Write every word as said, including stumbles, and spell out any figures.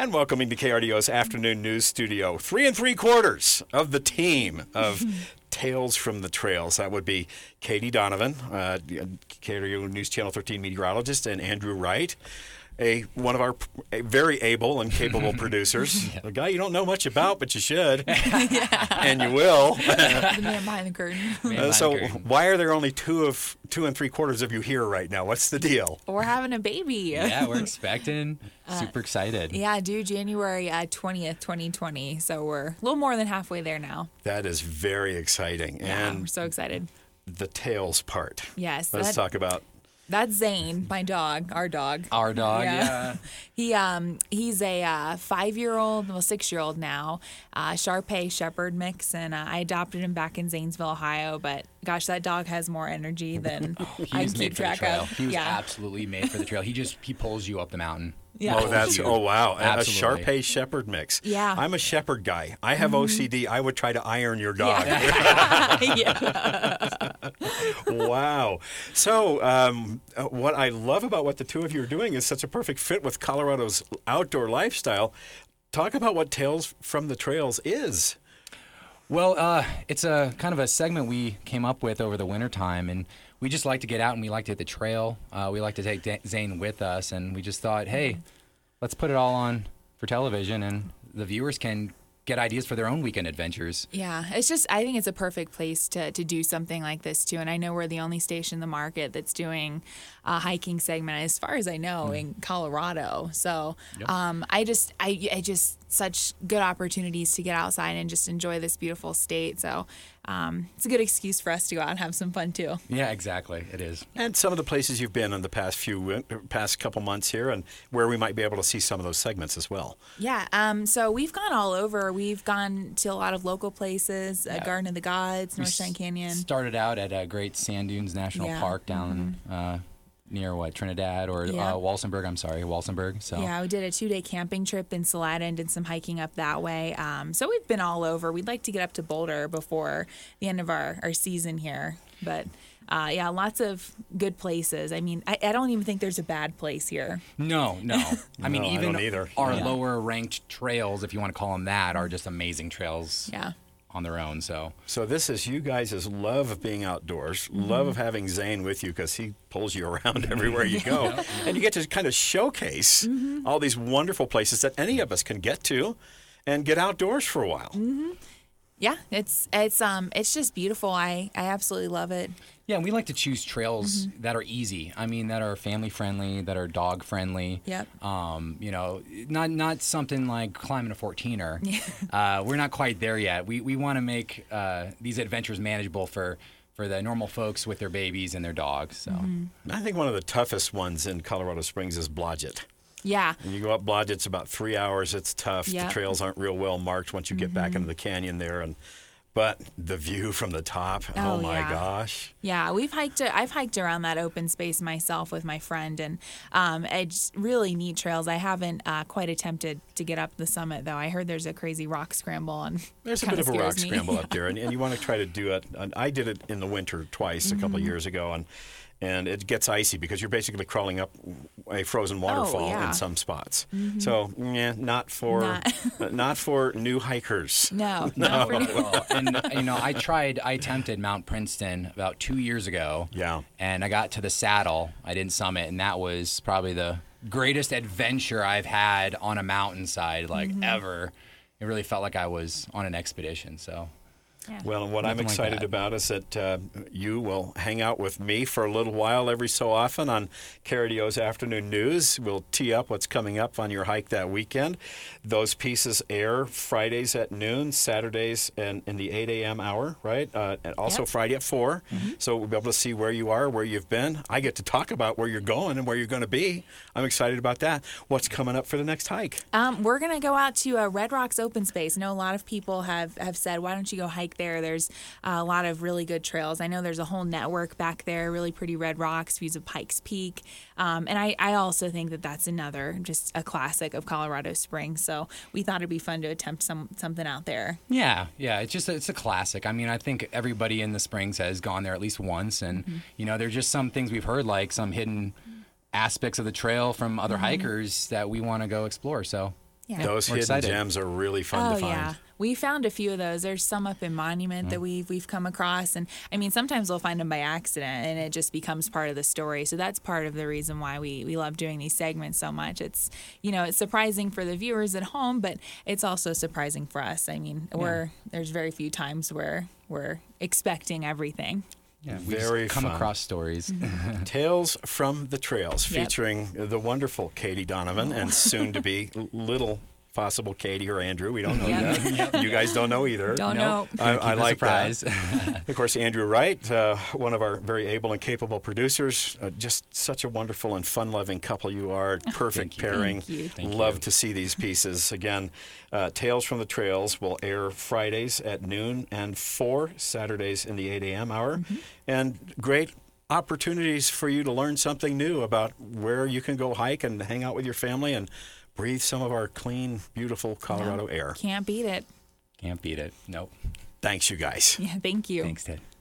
And welcoming to K R D O's Afternoon News Studio, three and three quarters of the team of Tales from the Trails. That would be Katie Donovan, uh, K R D O News Channel thirteen meteorologist, and Andrew Wright, a one of our a very able and capable producers. Yeah. A guy you don't know much about, but you should, yeah. and you will. The man behind the curtain. Uh, so, the curtain. Why are there only two of two and three quarters of you here right now? What's the deal? We're having a baby. Yeah, we're expecting. Super excited. Uh, yeah, due January uh, twentieth, twenty twenty. So we're a little more than halfway there now. That is very exciting. Yeah, and we're so excited. The Tales part. Yes. Let's that, talk about. That's Zane, my dog, our dog. Our dog, yeah. yeah. he um he's a uh, five-year-old, well, six-year-old now, uh, Shar-Pei Shepherd mix, and uh, I adopted him back in Zanesville, Ohio. But gosh, that dog has more energy than I can keep track of. He was yeah. absolutely made for the trail. He just he pulls you up the mountain. Yeah. Oh, that's oh wow, Absolutely. A Shar-Pei Shepherd mix. Yeah, I'm a shepherd guy. I have mm-hmm. O C D. I would try to iron your dog. Yeah. yeah. Wow. So, um, what I love about what the two of you are doing is such a perfect fit with Colorado's outdoor lifestyle. Talk about what Tales from the Trails is. Well, uh, it's a kind of a segment we came up with over the wintertime, and we just like to get out and we like to hit the trail. Uh, we like to take D- Zane with us, and we just thought, hey, let's put it all on for television, and the viewers can get ideas for their own weekend adventures. Yeah, it's just, I think it's a perfect place to, to do something like this too. And I know we're the only station in the market that's doing a hiking segment, as far as I know, mm. in Colorado. So yep. um, I just, I, I just, such good opportunities to get outside and just enjoy this beautiful state. So um, it's a good excuse for us to go out and have some fun too. Yeah, exactly. It is. And some of the places you've been in the past few, past couple months here, and where we might be able to see some of those segments as well. Yeah. Um, so we've gone all over. We've gone to a lot of local places, yeah. uh, Garden of the Gods, North Shine Canyon. Started out at a Great Sand Dunes National yeah. Park down mm-hmm. uh, near what, Trinidad or yeah. uh, Walsenburg, I'm sorry, Walsenburg. So yeah, we did a two-day camping trip in Salada and did some hiking up that way. Um, so we've been all over. We'd like to get up to Boulder before the end of our, our season here. But uh, yeah, lots of good places. I mean, I, I don't even think there's a bad place here. No, no. I mean, no, even I our yeah. lower ranked trails, if you want to call them that, are just amazing trails. Yeah. On their own, so so this is you guys' love of being outdoors, mm-hmm. love of having Zane with you because he pulls you around everywhere you go, yeah. and you get to kind of showcase mm-hmm. all these wonderful places that any of us can get to, and get outdoors for a while. Mm-hmm. Yeah, it's it's um it's just beautiful. I I absolutely love it. Yeah, and we like to choose trails mm-hmm. that are easy. I mean, that are family friendly, that are dog friendly. Yep. Um, you know, not not something like climbing a fourteener. uh, we're not quite there yet. We we want to make uh, these adventures manageable for for the normal folks with their babies and their dogs. So mm-hmm. I think one of the toughest ones in Colorado Springs is Blodgett. Yeah. When you go up Blodgett, it's about three hours. It's tough. Yep. The trails aren't real well marked once you get mm-hmm. back into the canyon there, and. But the view from the top, oh, oh my yeah. gosh. Yeah, we've hiked, I've hiked around that open space myself with my friend, and um, it's really neat trails. I haven't uh, quite attempted to get up the summit, though. I heard there's a crazy rock scramble. And there's a bit of a rock me. scramble up there, and, and you want to try to do it. And I did it in the winter twice mm-hmm. a couple of years ago, and and it gets icy because you're basically crawling up a frozen waterfall oh, yeah. in some spots. Mm-hmm. So, yeah, not for not. not for new hikers. No, no. not for new. Well, and you know, I tried, I attempted Mount Princeton about two years ago. Yeah. And I got to the saddle. I didn't summit, and that was probably the greatest adventure I've had on a mountainside, like mm-hmm. ever. It really felt like I was on an expedition. So. Yeah. Well, what I'm excited like about is that uh, you will hang out with me for a little while every so often on K R D O's Afternoon News. We'll tee up what's coming up on your hike that weekend. Those pieces air Fridays at noon, Saturdays in, in the eight a.m. hour, right? Uh, and also yep. Friday at four. Mm-hmm. So we'll be able to see where you are, where you've been. I get to talk about where you're going and where you're going to be. I'm excited about that. What's coming up for the next hike? Um, we're going to go out to uh, Red Rocks Open Space. I know a lot of people have, have said, why don't you go hike there? There's uh, a lot of really good trails. I know there's a whole network back there, really pretty red rocks, views of Pikes Peak. Um, and I, I also think that that's another, just a classic of Colorado Springs. So we thought it'd be fun to attempt some something out there. Yeah, yeah. It's just, it's a classic. I mean, I think everybody in the Springs has gone there at least once. And, mm-hmm. you know, there's just some things we've heard, like some hidden aspects of the trail from other mm-hmm. hikers that we want to go explore. So Yeah. Those We're hidden excited. gems are really fun Oh to find. yeah, we found a few of those. There's some up in Monument that we've we've come across, and I mean sometimes we'll find them by accident, and it just becomes part of the story. So that's part of the reason why we we love doing these segments so much. It's you know it's surprising for the viewers at home, but it's also surprising for us. I mean, we're there's very few times where we're expecting everything. Yeah, we Very just come fun. across stories. Tales from the Trails, Yep. featuring the wonderful Katie Donovan and soon to be little possible Katie or Andrew. We don't know Yep. yet. You guys don't know either. Don't know. I, Keep I it a like that. surprise. Of course, Andrew Wright, uh, one of our very able and capable producers. Uh, just such a wonderful and fun-loving couple you are. Perfect Thank you. pairing. Thank you. Thank Love you. to see these pieces. Again, uh, Tales from the Trails will air Fridays at noon and four, Saturdays in the eight a.m. hour. Mm-hmm. And great opportunities for you to learn something new about where you can go hike and hang out with your family and breathe some of our clean, beautiful Colorado air. Can't beat it. Can't beat it. Nope. Thanks, you guys. Yeah, thank you. Thanks, Ted.